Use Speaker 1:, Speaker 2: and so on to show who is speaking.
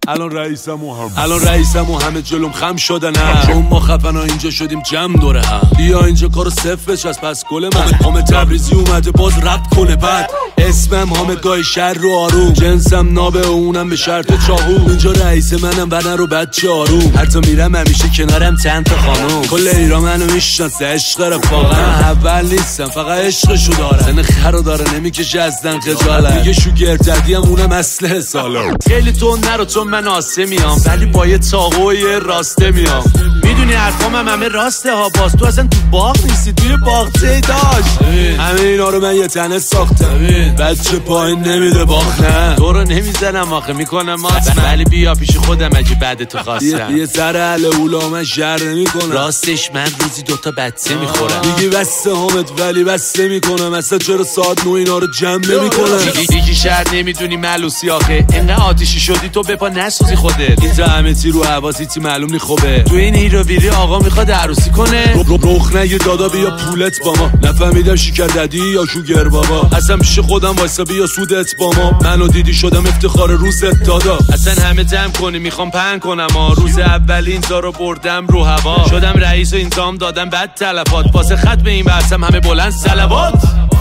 Speaker 1: الان رئیسم و همه جلوم خم شدن چون ما خفن ها اینجا شدیم جمع دوره هم. بیا اینجا کارو صفر بچ از پس گل من. حامد تبریزی اومده باز رپ کنه بعد اسمم حامد گای شر رو آروم، جنسم نابه اونم به شرط چاقو. اینجا رئیس منم بدن رو بچه آروم، هر تا میرم همیشه کنارم چند تا خانوم. کل ایران منو میشناسه عشق رفاقم، اول نیستم فقط عشقشو دارم. سن خرو داره نمیکشه ازدن خجالت، میگه شوگرددی هم اونم اصل سالم. خیلی تو نرو چون من آسه میام، ولی با یه چاقو و یه راسته میام. میدونی حرفام همه راسته ها، باز تو اصلا تو باغ نیستی، توی باغچه داشت. همه اینا رو من یه تنه ساختم، بچه پایین نمیده باخ. نه تو رو نمیزنم آخه میکنم مات، ولی بیا پیش خودم اگه بعد تو خواستم. یه سر اهل اولا من شر نمیکنم، راستش من روزی 2 تا بچه میخورم. میگی بسته حامد ولی بسته میکنم، اصلا چرا ساعت 9 اینا رو جمع نمیکنم. دیگه شهر نمیدونی ملوسی آخه، اینقدر آتیشی شدی تو بپا نسوزی خودت. اینجا همه چی رو حواسی چی معلوم نی خوبه. تو این هیرویری آقا میخواد عروسی کنه، رخ نگیر دادا بیا پولت با ما. نفهمیدم شکر ددی یا شوگر بابا، اصلا پیش خودم وایسا بیا سودت با ما. منو دیدی شدم افتخار روزت دادا، اصلا همه جمع کنی میخوام پهن کنم روز اول اینجا رو بردم رو هوا. شدم رئیس و انتقام دادم بعد تلفات، واسه ختم این بحثم همه بلند صلوات.